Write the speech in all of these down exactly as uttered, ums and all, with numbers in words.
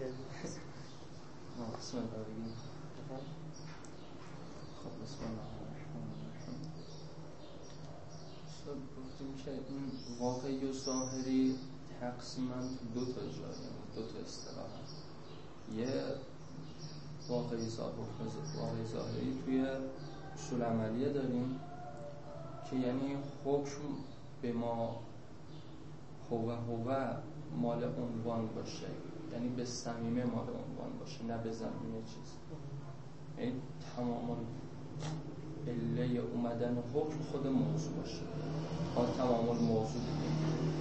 بسم الله بگیم. خب بسم الله الرحمن الرحیم. شد گفتیم که این واقعی و ظاهری تقسیما دو تا جایی، دو تا اصطلاح هست. یه واقعی واقعی ظاهری توی اصول عملیه داریم که یعنی حکم به ما هو هو مال عنوان باشه، یعنی به صمیمه مال عنوان باشه، نه به زمینه چیز. یعنی تمام عله اومدن حکم خود موضوع باشه، آن تمام موضوع دیگه.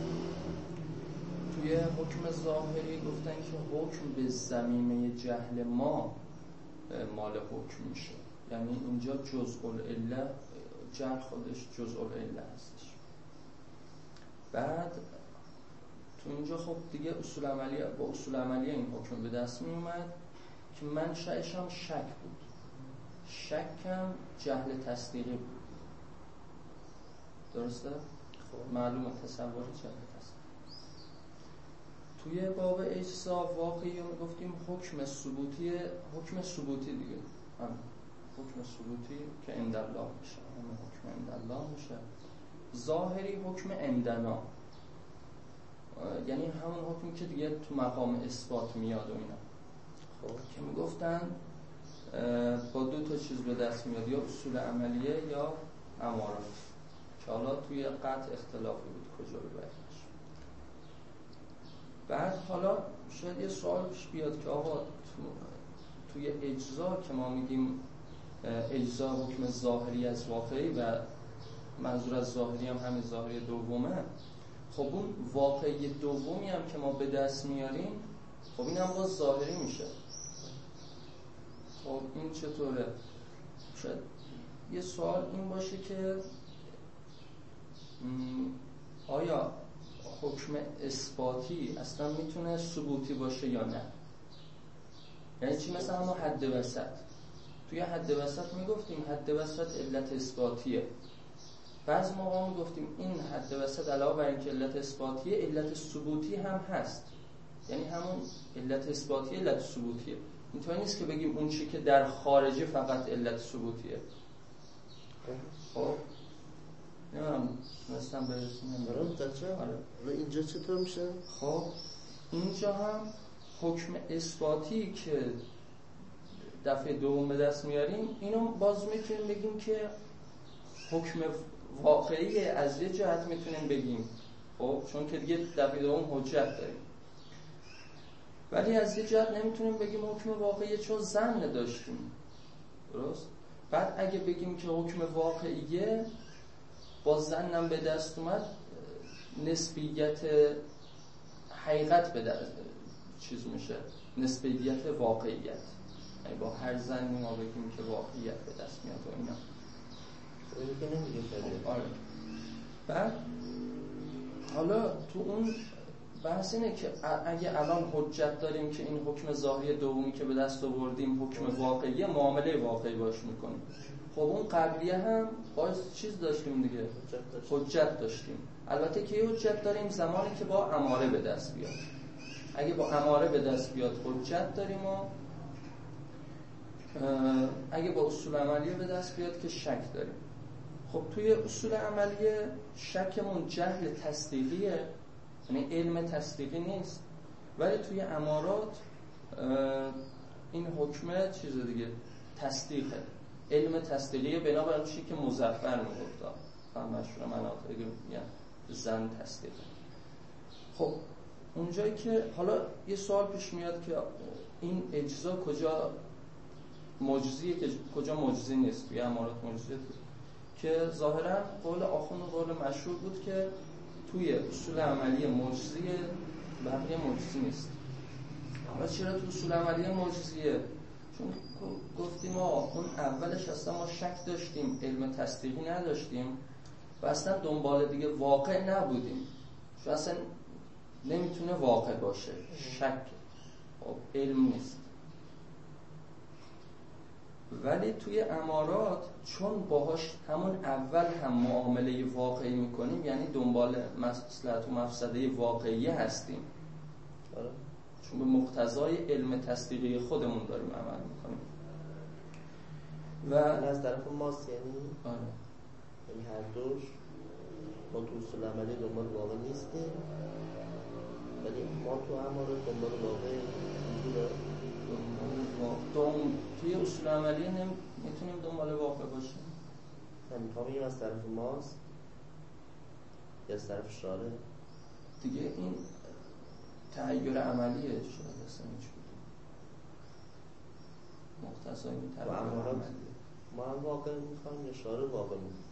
توی حکم ظاهری گفتن که حکم به زمینه جهل ما مال حکم میشه، یعنی اینجا جزء العله، جهل خودش جزء العله هستش. بعد تو اینجا خب دیگه اصول عملیه، با اصول عملیه این حکم به دست می اومد که منشأش هم شک بود. شکم جهل تصدیقی بود. درسته؟ خب معلومه تصور جهل تصدیقی. توی باب اجزا واقعی رو میگفتیم حکم ثبوتی، حکم ثبوتی دیگه هم حکم ثبوتی که عند الله میشه، همین حکم عند الله میشه. ظاهری حکم عندنا، یعنی همون حکمی که دیگه تو مقام اثبات میاد و اینا. خب که میگفتن با دو تا چیز به دست میاد، یا اصول عملیه یا امارات، که حالا توی قطع اختلافی بود کجا ببریمش. بعد حالا شاید یه سوال پیش بیاد که آقا تو توی اجزا که ما میگیم اجزا حکم ظاهری از واقعی و منظور از ظاهری هم همین ظاهری دومه، خب اون واقعی دومی هم که ما به دست میاریم خب این هم باز ظاهری میشه. خب این چطوره؟ شاید یه سوال این باشه که آیا حکم اثباتی اصلا میتونه ثبوتی باشه یا نه؟ یعنی چی؟ مثلا ما حد وسط، توی حد وسط میگفتیم حد وسط علت اثباتیه. بعضی موقع میگفتیم این حد وسط علاوه بر اینکه علت اثباتیه، علت ثبوتی هم هست. یعنی همون علت اثباتیه علت ثبوتیه. اینطوری نیست که بگیم اون چی که در خارجه فقط علت ثبوتیه. خب نمیدونم تونستم برسونم. آره اینجا چطور میشه؟ خب اینجا هم حکم اثباتی که دفعه دوم به دست میاریم، اینو باز میتونیم بگیم که حکم واقعی از یه جهت میتونیم بگیم، خب چون که دیگه دفعه دوم حجت داریم. ولی از یه جهت نمیتونیم بگیم حکم واقعی چون ظن داشتیم. درست؟ بعد اگه بگیم که حکم واقعیه با ظنم به دست اومد، نسبیت حقیقت به دست چیز میشه، نسبیت واقعیت. یعنی با هر ظنی ما بگیم که واقعیت به دست میاد و اینا. آره. بعد حالا تو اون بحث اینه که اگه الان حجت داریم که این حکم ظاهری دومی که به دست آوردیم حکم واقعیه، معامله واقعی باش میکنیم. خب اون قبلیه هم باز چیز داشتیم دیگه، حجت داشتیم. البته که حجت داریم زمانی که با اماره به دست بیاد. اگه با اماره به دست بیاد حجت داریم، و اگه با اصول عملیه به دست بیاد که شک داریم. خب توی اصول عملیه شکمون جهل تصدیقیه، یعنی علم تصدیقی نیست. ولی توی امارات این حکمه چیز دیگه، تصدیقه، علم تصدیقیه، بنابراین چی که مظفر میگفتا هم مشهور مناطقی میگن زن تصدیقه. خب اونجایی که حالا یه سوال پیش میاد که این اجزا کجا معجزیه که کجا معجزی نیست. توی امارات معجزه بود که ظاهرا قول آخوند و قول مشهور بود که توی اصول عملی معجزیه، بقیه معجزی نیست. حالا چرا تو اصول عملی معجزیه؟ چون گفتیم ما اون اولش اصلا ما شک داشتیم، علم تصدیقی نداشتیم و اصلا دنبال دیگه واقع نبودیم، چون اصلا نمیتونه واقع باشه، شک خب علم نیست. ولی توی امارات چون باهاش همون اول هم معامله واقعی میکنیم، یعنی دنبال مصلحت و مفسده واقعی هستیم، چون به مقتضای علم تصدیقی خودمون داریم عمل میکنیم. و از طرف ماست، یعنی آره یعنی هر دوش ما تو اصول عملی دنبال واقع نیستیم، ولی ما تو امارات دنبال واقع دنبال توی اصول عملی نمیتونیم دنبال واقع باشیم. من میخوام بگم از طرف ماست یا از طرف شارع دیگه. این تغییر عملیه شاید اصلا هیچ بودیم مختصای این تغییر عملیه. ما هم واقع میخوایم یا شارع واقع میخوایم؟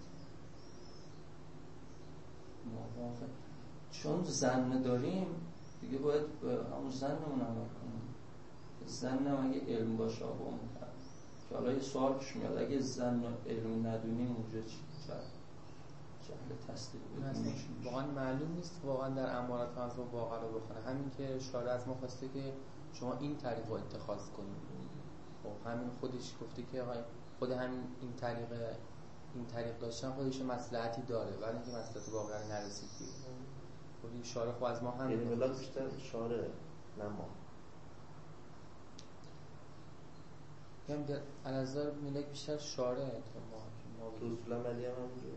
ما واقع چون زن داریم دیگه باید به همون زنمون عمل کنیم. زنم اگه علم باشه آقا میکنم که حالا یه سوال پیش میاد اگه زن علم ندونیم اونجا چی جهل جهل تصدیق بدونیم واقعا معلوم نیست واقعا در امارات از ما واقعا رو بخونه. همین که شارع از ما خواسته که شما این طریق رو اتخاذ کنید، خب همین خودش گفته که خود همین این طریق این طریق داشتن خودش مصلحتی داره، ولی اینکه مصلحت واقعا نرسید دیگه. خودی شارع خود از ما هم یعنی ملاک بیشتر شارع نه ما. یعنی در الازار ملاک بیشتر شارع تا ما. ما تو اصول عملی هم همونجور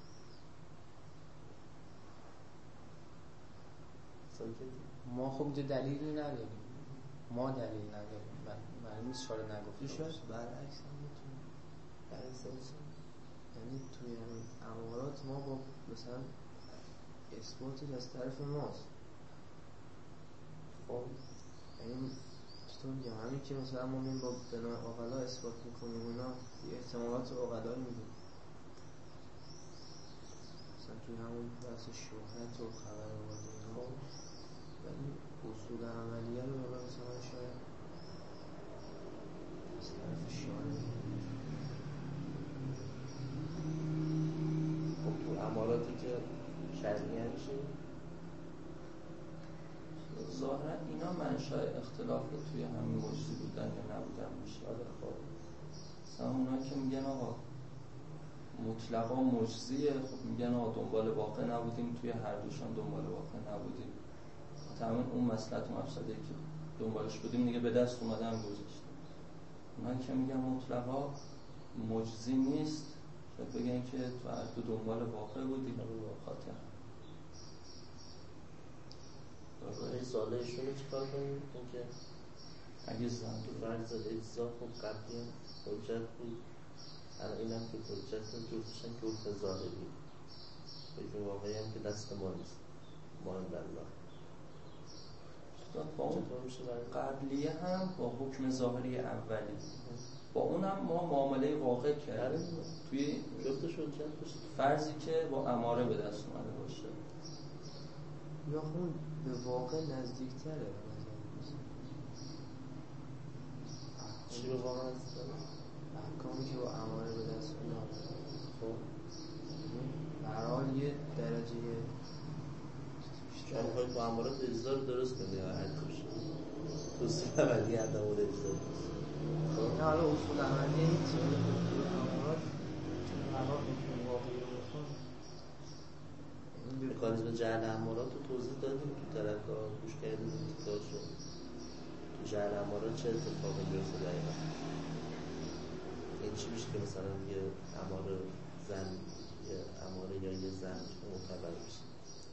ما خب اینجا دلیلی نداریم، ما دلیل نداریم، معلوم نیست شارع نگفته شاید برعکس هم میتونه برعکس یعنی توی امارات ما با مثلا اثباتش از طرف ماست. خب یعنی چطور میگم، همین که مثلا ما میگیم با بنای عقلا اثبات میکنیم اونا یه احتمالات عقلا میدیم، مثلا توی همون بحث شهرت و خبر آورده اینا، ولی اصول عملیه رو حالا مثلا شاید از طرف شارع. خب تو اماراتی که شرعی هم چی؟ ظاهرا اینا منشأ اختلاف توی همین مجزی بودن یا نبودن میشه. خب مثلا اونا که میگن آقا مطلقا مجزیه، خب میگن آقا دنبال واقع نبودیم، توی هر دوشان دنبال واقع نبودیم، تمام اون مصلحت و مفسده که دنبالش بودیم دیگه به دست اومده هم گذاشتیم. اونا که میگن مطلقا مجزی نیست، شاید بگن که تو هر دو دنبال واقع بودیم و خاطر این ساله ایشون رو چیکار کنیم؟ اینکه اگه زن تو فرض اجزا خب قبلی هم حجت بود، الان این هم که حجت جفتشن که حکم ظاهری حکم واقعی هم که دست ما نیست، ما هم در الله با اون قبلیه هم با حکم ظاهری اولی با اونم ما معامله واقع کردیم توی جفتش حجت باشه، فرضی که با اماره به دست اومده باشه یا خون به واقع نزدیکتره. چی به واقع نزدیکتره؟ احکامی که با اماره به دست میاد خب هر حال یه درجه شما باید با امارات اجزا رو درست کنید یا هر کش تو اصول عملی عدم و اجزا نه حالا اصول عملی هیچی ولی امارات چون هر حال حکم واقعی رو بخون مکانیزم جعل امارات رو توضیح دادیم تو ترکا گوش کردیم انتقال شد تو جعل امارات چه اتفاقی بیفته دقیقا این چی میشه که مثلا یه اماره زن یه اماره یا یه زن معتبر بشه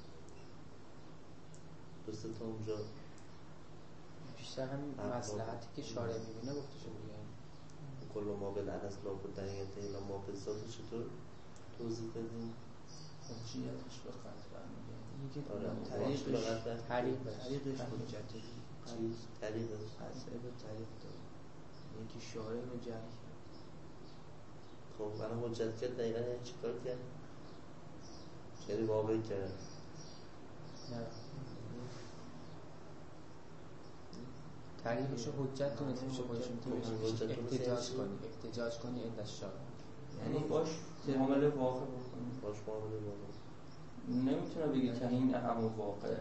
دوسته تا اونجا بیشتر همین مصلحتی که شارع میبینه گفته شده دیگه کل ما به لعنت لا بود در این انتهی ما به ذات چطور توضیح بدیم حجیتش به قطع برمیگه اینی که آره طریقش طریقش طریقش حجته چیز طریقش قطعه به طریق داره، اینی که شارع رو جمع کرد. خب برای حجت کرد دقیقا یعنی چی کار کرد؟ یعنی واقعی کرد نه طریقش رو حجت دونست میشه خودش میتونه احتجاج کنی احتجاج کنی این دشتار یعنی باش معامله واقع بکنی باش معامله واقع نمیتونه بگی که این همون واقع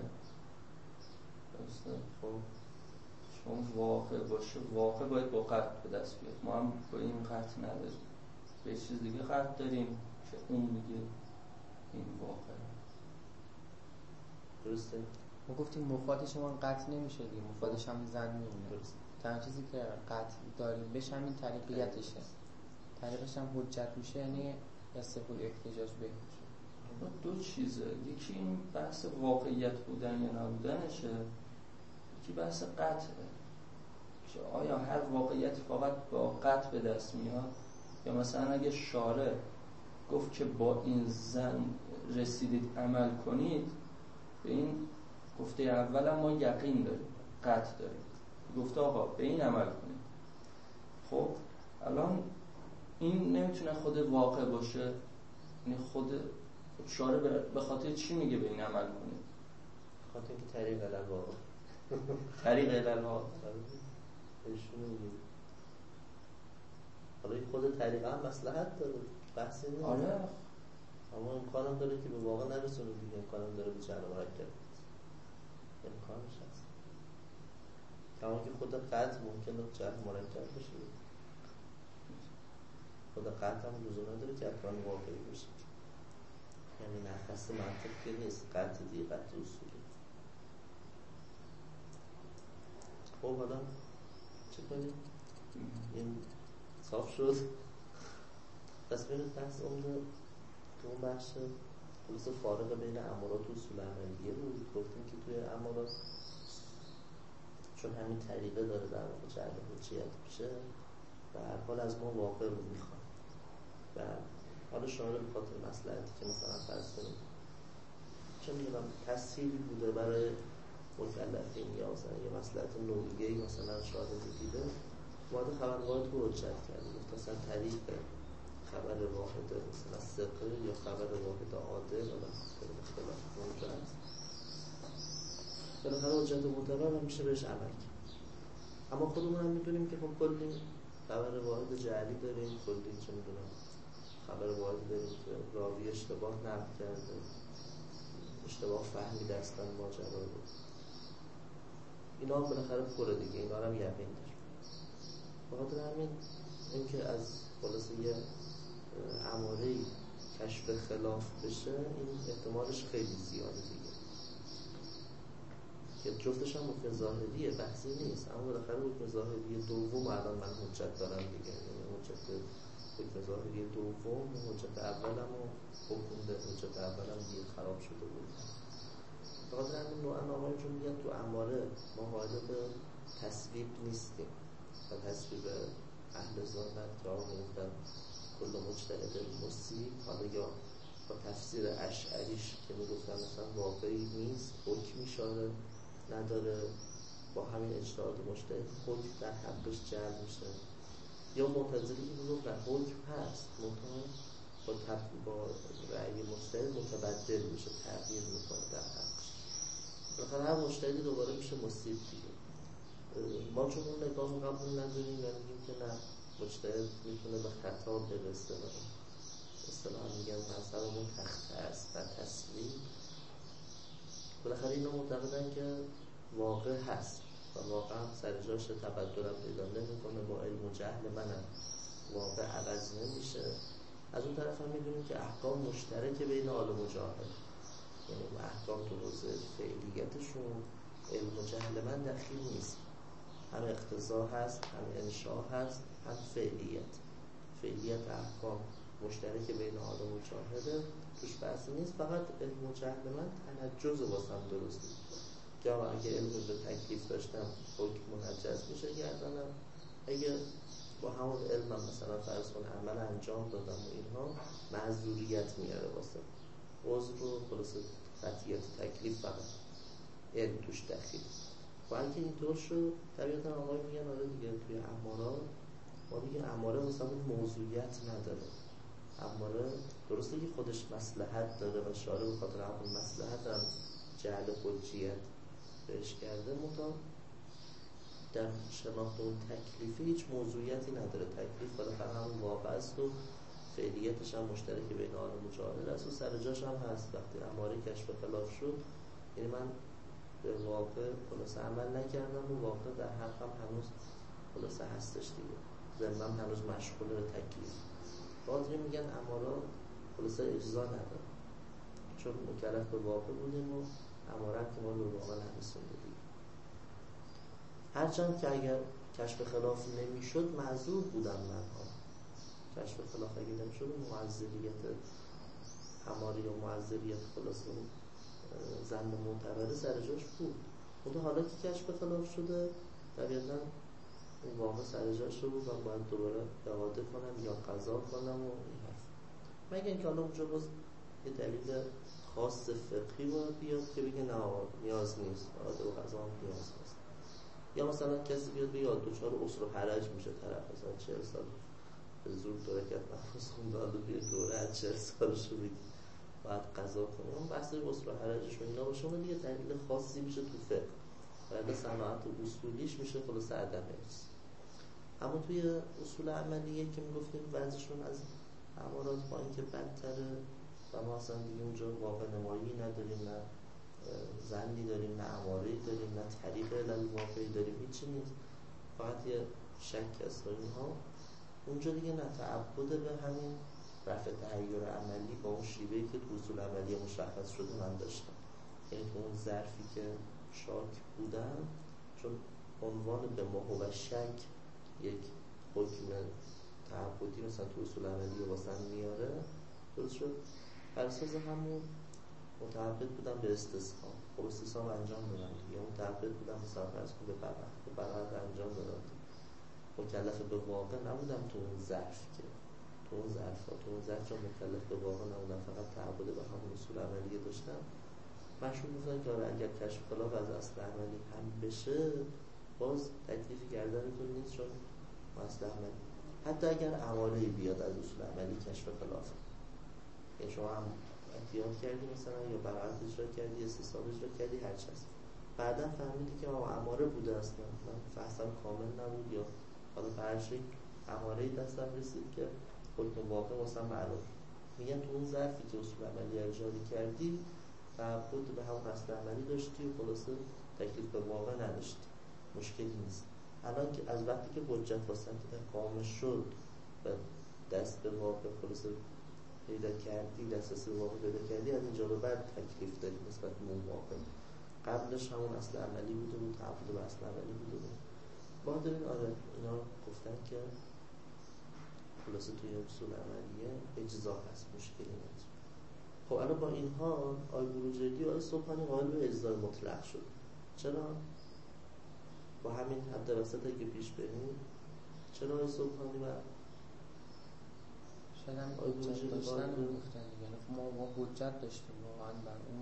درسته خب چون واقع باشه واقع باید با قطع به دست بیاد ما هم با این قطع نداریم به چیز دیگه قطع داریم که اون میگه این واقع درسته ما گفتیم مفاد شما قطع نمیشه دیگه، مفادش هم زن میمونه. تنها چیزی که قطع داریم بهش همین طریقیتشه، طریقش هم حجت میشه، یعنی استقبال احتجاج به میشه. دو چیزه، یکی این بحث واقعیت بودن یا نبودنشه، یکی بحث قطعه که آیا هر واقعیتی فقط با قطع به دست میاد، یا مثلا اگه شارع گفت که با این زن رسیدید عمل کنید، به این گفته اول ما یقین داریم، قطع داریم، گفته آقا به این عمل کنید. خب الان این نمیتونه خود واقع باشه، یعنی خود شارع به خاطر چی میگه به این عمل کنید؟ خاطر اینکه طریق الواقع طریق الواقع بهشون میگه. حالا این خود طریقه هم مصلحت داره، بحثی نیست. آره، اما امکانم داره که به واقع نرسونه دیگه، امکانم داره به جعل مرکب، امکانش هست. کما که خود قطع ممکنه جعل مرکب بشه، خود قطع هم لزوم نداره که امکان واقعی بشه، یعنی نخست منطق که نیست، قطع دیگه قطع اصولی. خب حالا چه کنیم؟ این صاف شد. پس ببینید بحث عمده تو اون بخش خلاص فارق بین امارات و اصول عملیه بود. گفتیم که توی امارات چون همین طریقه داره در واقع جعل حجیت میشه و هر حال از ما واقع رو میخواد و حالا شامل به خاطر مصلحتی که مثلا فرض کنیم چه میدونم تسهیلی بوده برای مکلفین یا مثلا یه مصلحت نوعیه‌ای مثلا شاهد دیده اومده خبر واحد رو حجت کرده، گفت مثلا طریق خبر واحد مثلا ثقه یا خبر واحد عادل و اختلاف اونجا هست، بالاخره حجت معتبر هم میشه بهش عمل کرد. اما خودمون هم میدونیم که خب کلی خبر واحد جعلی داریم، کلی چه میدونم خبر واحد داریم که راوی اشتباه نقل کرده، اشتباه فهمی دستن ماجرا رو، اینا هم بالاخره پره دیگه، اینا هم یقین داریم. بخاطر همین اینکه از خلاصه یه اماره‌ای کشف خلاف بشه این احتمالش خیلی زیاده دیگه، که جفتش هم حکم ظاهریه، بحثی نیست، اما بالاخره حکم ظاهری دوم الان من حجت دارم دیگه، یعنی حجت حکم ظاهری دوم حجت اولم و حکم ده حجت اولم دیگه خراب شده بود. بخاطر همین نوعا آقایی چون میگن تو اماره ما حالا به تصویب نیستیم و تصویب اهل ظاهر که آقا میگفتن کل مجتهد مصیب، حالا یا با تفسیر اشعریش که میگفتن مثلا واقعی نیست، حکمی شاره نداره، با همین اجتهاد مجتهد حکم در حقش جعل میشه، یا معتزلی که میگفت نه حکم هست مطمئن با, با رأی مجتهد متبدل میشه، تغییر میکنه در حقش، بالاخره هر مجتهدی دوباره میشه مصیب دیگه. ما چون اون نگاه قبول نداریم و میگیم که نه مجتهد میتونه به خطا برسه و اصطلاحا میگن مذهبمون تخته است و تصویب، بالاخره اینا معتقدن که واقع هست و واقع هم سر جاش تبدل هم پیدا نمیکنه، با علم و جهل منم واقع عوض نمیشه. از اون طرف هم میدونیم که احکام مشترک بین عالم و جاهل، یعنی احکام تو حوزه فعلیتشون علم و جهل من دخیل نیست، هم اقتضا هست، هم انشاء هست، هم فعلیت. فعلیت احکام مشترک بین عالم و جاهله، توش بحثی نیست، فقط علم و جهل من تنجز واسم درست نیست که اگه علم به تکلیف داشتم حکم منجز میشه گردنم، اگه با همون علم هم مثلا فرض کن عمل انجام دادم و اینها معذوریت میاره واسه عذر و خلاصه قطعیت تکلیف، فقط علم توش دخیل. و اگه اینطور شد طبیعتا آقای میگن آره دیگه توی امارات ما میگن اماره واسه موضوعیت نداره، اماره درسته که خودش مصلحت داره و شارع به خاطر همون مصلحت هم جعل حجیت بهش کرده، مطمئن در شناخت اون تکلیفی هیچ موضوعیتی نداره، تکلیف بالاخره همون واقع است و فعلیتش هم مشترک بین عالم و جاهل است و سر جاش هم هست. وقتی اماره کشف خلاف شد یعنی من به واقع خلاصه عمل نکردم و واقع در حقم هنوز خلاصه هستش دیگه، ذمم هنوز مشغول به تکلیف. باید میگن امارات خلاصه اجزا نداره، چون مکلف به واقع بودیم و اماره که ما رو واقعا نرسونده دیگه. هرچند که اگر کشف خلاف نمیشد معذور بودن منها. کشف خلاف اگه نمیشد معذریت اماره یا معذریت خلاصه زن معتبره سر جاش بود. خدا حالا که کشف خلاف شده طبیعتاً اون واقع سر جاش بود و باید دوباره اعاده کنم یا قضا کنم و این حرف. مگه اینکه حالا اونجا باز یه دلیل خاص فقهی باید بیاد که بگه نه نیاز نیست، اعاده و قضا هم نیاز نیست. یا مثلا کسی بیاد بگه دوچار عسر و حرج میشه طرف مثلا چهل سال به زور درکت نفس خونده حالا بیاد دوره از چهل سالش رو بگه باید قضا کنه. اون بحث عسر و حرجش و اینا باشه اون دیگه دلیل خاصی میشه تو فقه. برای صناعت و اصولیش میشه خلاص عدم ارث. اما توی اصول عملیه که میگفتیم بعضیشون از امارات با اینکه بدتره و ما اصلا دیگه اونجا واقع نمایی نداریم، نه زنی داریم، نه اماره‌ای داریم، نه طریق علل واقعی داریم، هیچی نیست، فقط یه شک است و اینها. اونجا دیگه نه تعبد به همین رفع تغییر عملی با اون شیوهی که تو اصول عملیه مشخص شده من داشتم. یعنی تو اون ظرفی که شاک بودن، چون عنوان به محو و شک یک حکم تعبدی مثلا تو اصول عملیه واسه میاره، درست شد بر اساس همون متعبد بودن به استثناء. خب استثناء انجام دادن یا متعبد بودن مثلا فرض کن به برعت به برعت انجام دادن. مکلف به واقع نبودن تو اون ظرف، که تو اون ظرف تو اون ظرف چون مکلف به واقع نبودن فقط تعبد به همون اصول عملیه داشتن. مشهور گفتن که آره اگر کشف خلاف از اصل عملی هم بشه باز تکلیفی کردنتون نیست، چون اصل عملی حتی اگر اماره‌ای بیاد از اصول عملی کشف خلاف، یعنی شما هم احتیاط کردی مثلا یا برعت اجرا کردی، استصحاب اجرا کردی، هر چیز بعدا فهمیدی که اماره بوده اصلا من فحصم کامل نبود یا حالا به هر شکل اماره‌ای دستم رسید که حکم واقع مثلا معلوم، میگن تو اون ظرفی که اصول عملی اجرا کردی تعبد به همون اصل عملی داشتی و خلاصه تکلیف به واقع نداشتی، مشکلی نیست. الان که از وقتی که حجت واسه اقامه شد و دست به واقع خلاصه پیدا کردی، دسترسی به واقع پیدا کردی، از اینجا به بعد تکلیف داری نسبت به اون واقع. قبلش همون اصل عملی بوده بود، تعبد به اصل عملی بوده بود. بعد این آره اینا گفتن که خلاصه توی اصول عملیه اجزا هست، مشکلی نیست. خب الان با اینها آقای بروجردی و آقای صبحانی قائل به اجزای مطلق شد. چرا؟ با همین حد وسط که پیش بریم چرا آقای صبحانی و شاید هم حجت داشتن رو گفتن، یعنی ما ما حجت داشتیم واقعا بر اون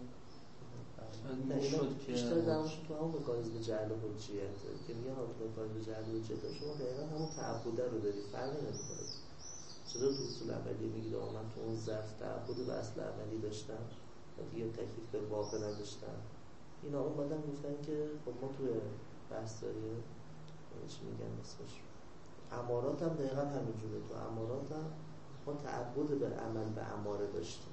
شد که بیشتر درمشون تو همون مکانیزم جعل حجیت که میگن تو مکانیزم جعل حجیت شما دقیقا همون تعبده رو داری، فرقی نمیکنه. چرا تو اصول عملی میگید آقا من تو اون ظرف تعبد به اصل عملی داشتم و دیگه تکلیف به واقع نداشتم. اینا اومدن گفتن که خب ما توی بحثای چی میگن اسمش امارات هم دقیقا همینجوره. تو امارات هم ما تعبد به عمل به اماره داشتیم،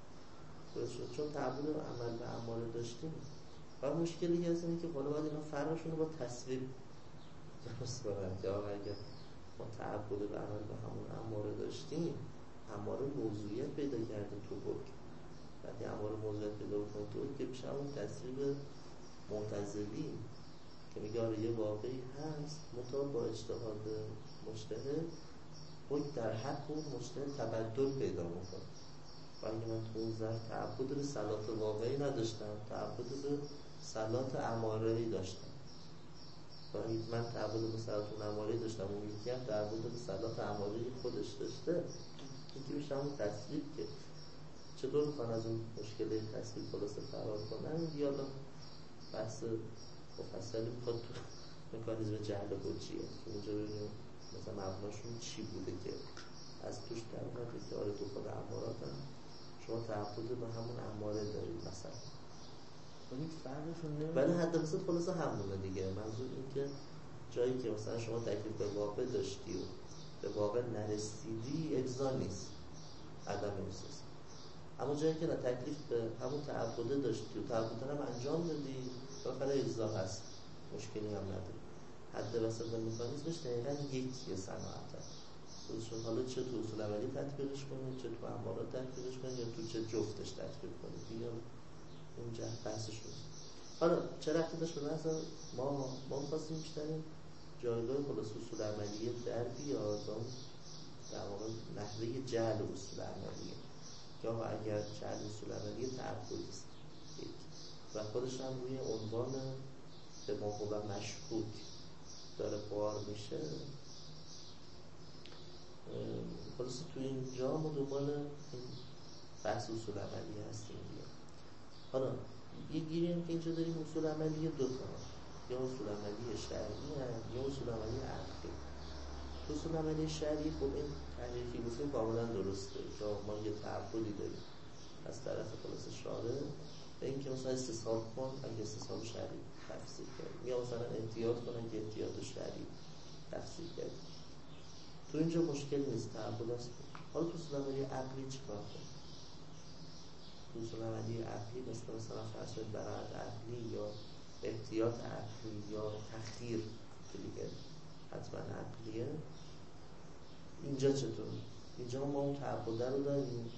چون تعبد به عمل به اماره داشتیم و مشکلی که هست اینه که حالا باید اینا فرقشون رو با تصویب درست کنن که آقا اگر ما تعبد به عمل به همون اماره داشتیم، اماره موضوعیت پیدا کرده تو حکم، وقتی اماره موضوعیت پیدا کنه تو حکم که میشه همون تصویب معتزلی که میگه آره یه واقعی هست مطابق با اجتهاد مجتهد حکم در حق اون مجتهد تبدل پیدا میکنه. و اگه من تو اون ظرف تعبد به صلات واقعی نداشتم، تعبد به صلات اماره‌ای داشتم و من تعبد به صلات اماره‌ای داشتم اون یکی هم تعبد به صلات اماره‌ای خودش داشته، اینکه میشه همون تصویب که چطور میخوان از اون مشکل تصویب خلاصه فرار کنن. یا بحث مفصلی میخواد تو مکانیزم جعل حجیه که اونجا ببینیم مثلا مبناشون چی بوده که از توش در اومده که آره تو خود امارات هم شما تعبد به همون اماره دارید مثلا، ولی فرقشون نمیده. ولی حد وسط خلاصه همونه دیگه. منظور این که جایی که مثلا شما تکلیف به واقع داشتی و به واقع نرسیدی اجزا نیست، عدم احساس. اما جایی که نه تکلیف به همون تعبد داشتی و تعبد هم انجام دادی بالاخره اجزا هست، مشکلی هم نداره. حد وسط مکانیزمش دقیقاً یکیه صناعت هست. حالا چه تو اصول عملی تطبیقش کنید، چه تو امارات تطبیقش کنید، یا تو چه جفتش تطبیق کنید، یا اونجا بحثش بود. حالا چه رفتی داشت به مثلا ما ما می‌خواستیم بیشترین جایگاه خلاص اصول عملیه در بیاد در واقع نحوه جعل اصول عملیه که آقا اگر جعل اصول عملیه تعبدی است و خودش هم روی عنوان به ما هو مشکوک داره بار میشه. خلاص تو اینجا ما دنبال این بحث اصول عملیه هستیم دیگه. حالا یه گیری هم که اینجا داریم اصول عملیه دو تا، یا اصول عملیه شرعی هست یا اصول عملیه عقلی. اصول عملیه شرعی خب این تحریری که گفتیم کاملا درسته که ما یه تعبدی داریم از طرف خلاص شارع به این که مثلا استصحاب کن اگه استصحاب شرعی تفسیر کرد یا مثلا احتیاط کن اگه احتیاط شرعی تفسیر کرد. تو اینجا مشکل نیست، تعبد است. حالا تو اصول عملیه عقلی چیکار کنیم؟ تو اصول عملیه عقلی مثل مثلا فرض کنید براعت عقلی یا احتیاط عقلی یا تخییر که دیگه حتما عقلیه. اینجا چطور؟ اینجا ما اون تعبد رو داریم.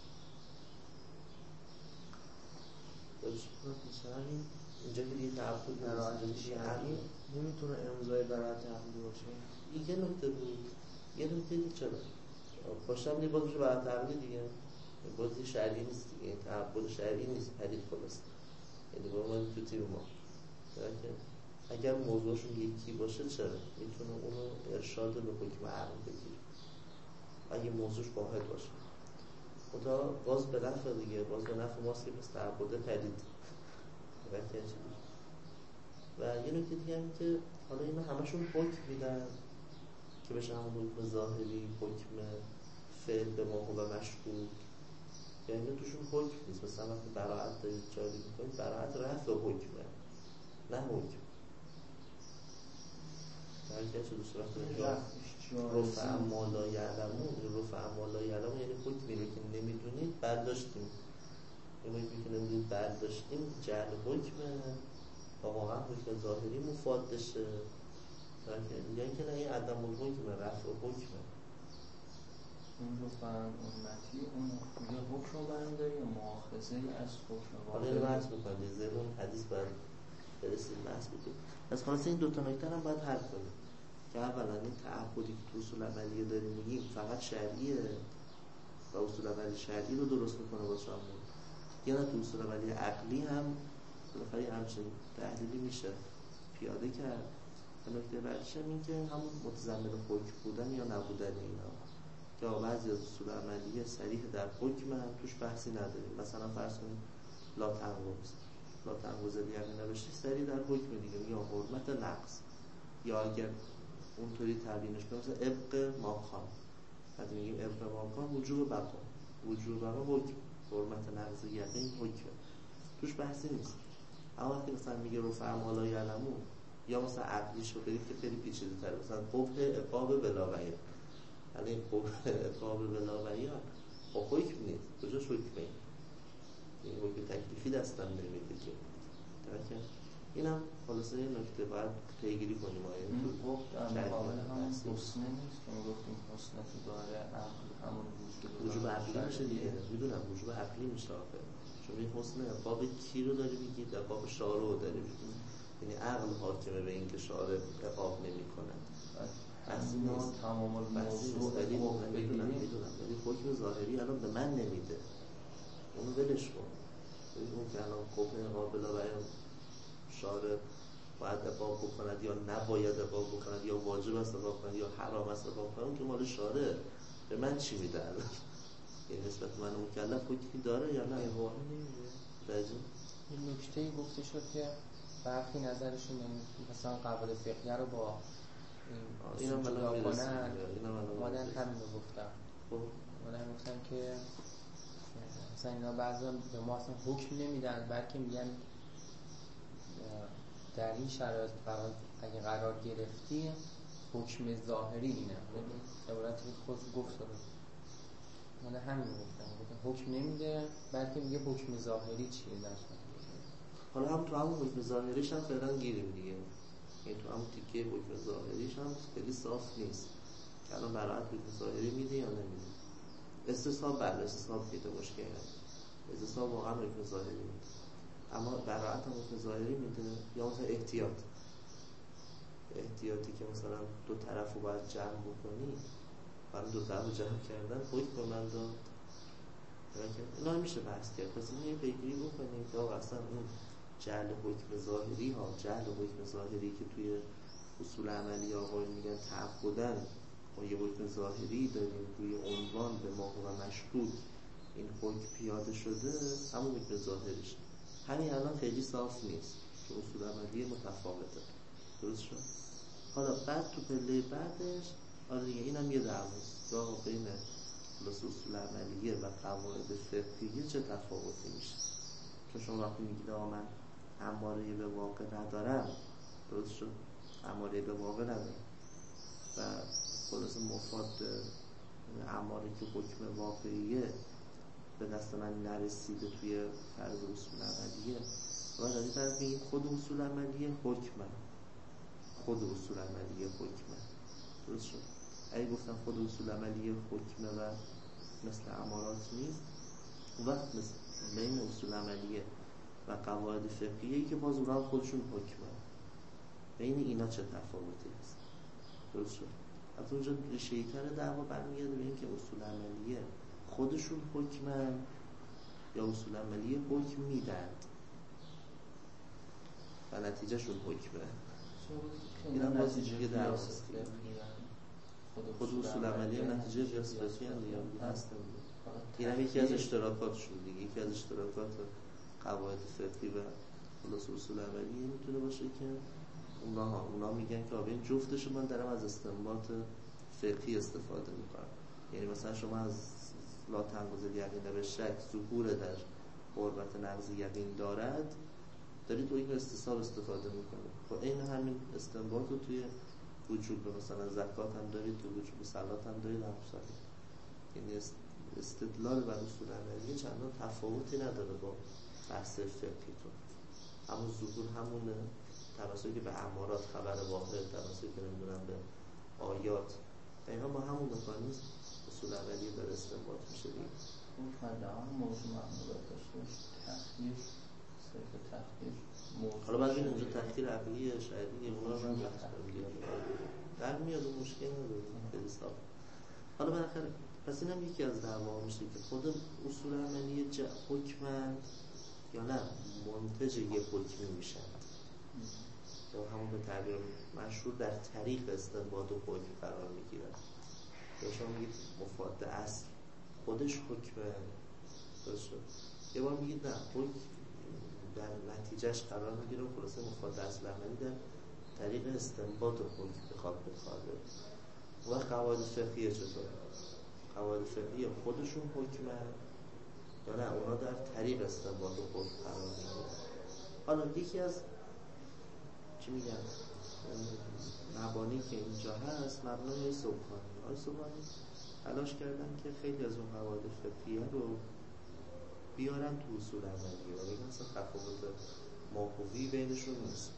مثلا این اینجا که دیگه تعبد براعت شرعی نمیتونه امضای براعت عقلی باشه. این یه نکته بود. یه نکته دیگه چرا؟ باشم یه بازش براعت عقلی دیگه بازی شرعی نیست دیگه، این تعبد شرعی نیست، پدید خلاص. یعنی با ما تو تیم ما اگر موضوعشون یکی باشه چرا؟ میتونه اونو ارشاد به حکم عقل بگیره اگه موضوعش واحد باشه. خدا باز به نفع دیگه، باز به نفع ماست که بس تعبده پدید و یه نکته دیگه هم که حالا اینا همشون حکم میدن که بشه همون حکم ظاهری، حکم فعل به ما هو مشکوک، یعنی توشون حکم نیست. مثلا وقتی براعت دارید جاری میکنید براعت رفع حکمه نه حکم. درکه چه دوست رفت رفع اما لا یعلمون، رفع اما لا یعلمون یعنی حکمی رو که نمیدونید برداشتیم، یعنی حکمی که نمیدونید برداشتیم جعل حکمه و واقعا حکم ظاهری مفاد بشه. درکه یعنی که نه این عدم الحکمه، رفع حکمه. اون رو فرم امتی اون یه حکم رو برمیداری یا مؤاخذه از حکم حالا این رو بحث بکنید زیر اون حدیث باید برسید بحث بکنید. از خلاصه این دوتا نکته هم باید حل کنید که اولا این تعهدی که تو اصول عملیه داریم میگیم فقط شرعیه و اصول عملی شرعی رو درست میکنه با شامل، یا نه تو اصول عملی عقلی هم بالاخره همچین تحلیلی میشه پیاده کرد. و نکته بعدش هم این که همون متضمن حکم بودن یا نبودن اینا که بعضی از اصول عملیه صریح در حکم هم توش بحثی نداریم. مثلا فرض کنید لا تنقض لا تنقض یعنی نباشی صریح در حکم دیگه یا حرمت نقض، یا اگر اونطوری تعبیرش کنیم مثلا ابق ماکان، وقتی میگیم ابق ماکان وجوب بقا، وجوب بقا حکم، حرمت نقض یقین حکم، توش بحثی نیست. اما وقتی مثلا میگه رفع ما لا یعلمون یا مثلا عقلیش رو برید که خیلی پیچیده تره، مثلا قبح عقاب بلاغیه، یعنی قبح عقاب بلاغیه با حکم نیست، کجاش حکمه؟ این حکم تکلیفی دستم نمیده که درکه. این هم خلاصه یه نکته باید پیگیری کنیم. این گفت در مقابل همون حسنه نیست که میگفتیم حسنه تو داره عقل همون وجود وجوب عقلی میشه دیگه، میدونم وجوب عقلی میشه آخه، چون این حسنه باب کی رو داری میگید؟ در باب شارع رو داری میگید، یعنی عقل حاکمه به این که شارع عقاب نمی کنه. بحثی نیست تمام الموضوع حکم میدونم میدونم ولی حکم ظاهری الان به من نمیده، اونو ولش کن. اون که الان قبح قابل و شارع باید عقاب بکند یا نباید عقاب بکند یا واجب است عقاب کند یا حرام است عقاب کند، اون که مال شارع، به من چی میده الان؟ این نسبت من مکلف حکمی داره یا نه؟ واقعا نمیده. این نکته گفته شد که برخی نظرشون مثلا قواعد فقهی رو با این اینم جدا کنن، مادن همین رو گفتن. مادن گفتن که مثلا اینا بعضا به ما اصلا حکم نمیدن، بلکه میگن در این شرایط قرار اگه قرار گرفتی حکم ظاهری اینه، عبارت خود گفت داره ماده همین گفتن، حکم نمیده بلکه میگه حکم ظاهری چیه در صورت. حالا هم تو همون حکم ظاهریش هم فعلا گیریم دیگه، یعنی تو همون تیکه حکم ظاهریش هم خیلی صاف نیست که الان براعت حکم ظاهری میده یا نمیده. استصحاب بله، استصحاب که تو مشکل هست، استصحاب واقعا حکم ظاهری میده، اما براعت هم حکم ظاهری میده، یا مثلا احتیاط احتیاطی که مثلا دو طرف رو باید جمع بکنی، برای دو طرف رو جمع کردن حکم به من داد. اینا میشه بحث کرد. پس این یه پیگیری بکنیم که آقا اصلا اون جعل حکم ظاهری ها، جعل حکم ظاهری که توی اصول عملی آقای میگن تعبدن ما یه حکم ظاهری داریم روی عنوان به ما و مشهود این حکم پیاده شده، همون حکم ظاهریش همین الان خیلی صاف نیست که اصول عملی متفاوته. درست شد؟ حالا بعد تو پله بعدش آره دیگه اینم یه دعواست راه بین اصول عملیه و قواعد فقهیه چه تفاوتی میشه. چون شما وقتی میگید آقا من اماره به واقع ندارم، درست شد؟ اماره به واقع ندارم و خلاص مفاد اماره که حکم واقعیه به دست من نرسیده توی فرض اصول عملیه و در این طرف میگید خود اصول عملیه حکمه، خود اصول عملیه حکمه. درست شد؟ اگه گفتم خود اصول عملیه حکمه و مثل امارات نیست، اون وقت مثل بین اصول عملیه و قواعد فقهیه‌ای که باز اونها خودشون حکمه، بین اینا چه تفاوتی هست؟ درست شد؟ حتی اونجا ریشه‌ای تر دعوا برمیگرده به این که اصول عملیه خودشون حکمه یا اصول عملیه حکم میدند و نتیجه شون حکمه. این هم باز یه دعواست. خود اصول عملیه نتیجه قیاس فقهی هم دیگه هست. این هم یکی از اشتراکاتشون دیگه، یکی از اشتراکات قواعد فقهی و خلاص اصول عملیه میتونه باشه که اونا ها اونا میگن که آبین جفتش من دارم از استنباط فقهی استفاده میکنم. یعنی مثلا شما از لا تنقض الیقین به شک ظهور در قربت نقض یقین دارد دارید توی این استصحاب استفاده میکنید. خب این همین استنباط رو توی وجوب مثلا زکات هم دارید، توی وجوب صلات هم دارید، هم صحیح. یعنی استدلال بر اصول عملیه چندان تفاوتی نداره با بحث فقهی تو. همون ظهور همونه، توسطی که به امارات خبر واحد، توسطی که نمیدونم به آیات، دقیقا با همون مکانیزم اصول عملیه داره استنباط میشه دیگه. اون مدعا موضوع معمولات داشته تخییر صرف تخییر موضوع. حالا بعد ببین اونجا تخییر عقلی شرعی اونا رو من بحث کنم دیگه در میاد و مشکل نداره خیلی صاف. حالا بالاخره پس اینم یکی از دعوا میشه که خود اصول عملیه حکمند یا نه منتج یه حکمی میشن یا همون به تعبیر مشهور در طریق استنباط و حکم قرار میگیرن. یا شما میگید مفاد اصل خودش حکمه، درست شد؟ یه بار میگید نه حکم در نتیجهش قرار میگیره و خلاصه مفاد اصل عملی در طریق استنباط و حکم بخواد بخواد. و قواعد فقهیه چطور؟ قواعد فقهیه خودشون حکمه یا نه اونا در طریق استنباط و حکم قرار میگیره. حالا یکی از چی میگن مبانی که اینجا هست مبنای سبحانی. آی سبحانی تلاش کردن که خیلی از اون قواعد فقهیه رو بیارن تو اصول عملیه و بگن اصلا تفاوت ماهوی بینشون نیست.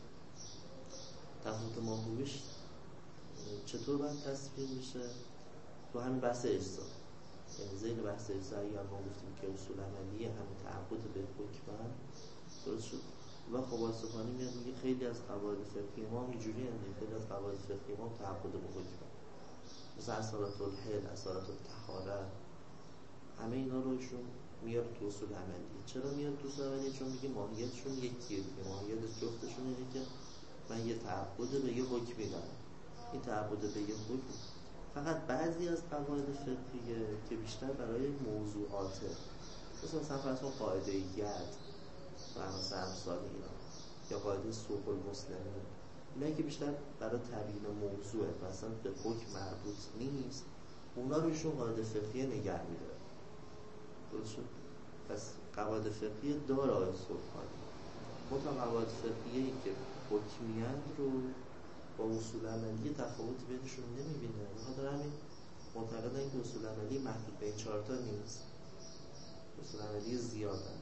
تفاوت ماهویش چطور باید تصویر میشه؟ تو همین بحث اجزا، یعنی زیر بحث اجزا یا ما گفتیم که اصول عملیه همین تعبد به حکم درست شد. و خب آصفانی میاد میگه خیلی از قواعد فقهی ما اینجوری هستند، خیلی از قواعد فقهی ما تعبد به حکم، مثلا اصالت الحل، اصالت الطهاره، همه اینا رو ایشون میاد تو اصول عملیه. چرا میاد تو اصول عملیه؟ چون میگه ماهیتشون یکیه دیگه، ماهیت جفتشون اینه که من یه تعبد به یه حکمی دارم. این تعبد به یه حکم فقط بعضی از قواعد فقهیه که بیشتر برای موضوعاته، مثلا مثلا فرض کن قاعده ید و مثلا امثال اینا یا قاعده سوق المسلمین، اینا که بیشتر برای تبیین موضوعه مثلا به حکم مربوط نیست، اونا رو ایشون قاعده فقهیه نگه میداره. درست شد؟ پس قواعد فقهیه داره آیه سبحانی، منتها قواعد فقهیه‌ای که حکمیند رو با اصول عملی تفاوتی بینشون نمیبینه. بخاطر همین معتقدن که اصول عملی محدود به این چهارتا نیست، اصول عملی زیادن.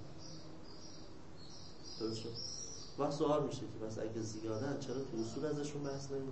درست شد؟ وقت سوال میشه که بس اگه زیادن چرا تو اصول ازشون بحث نمی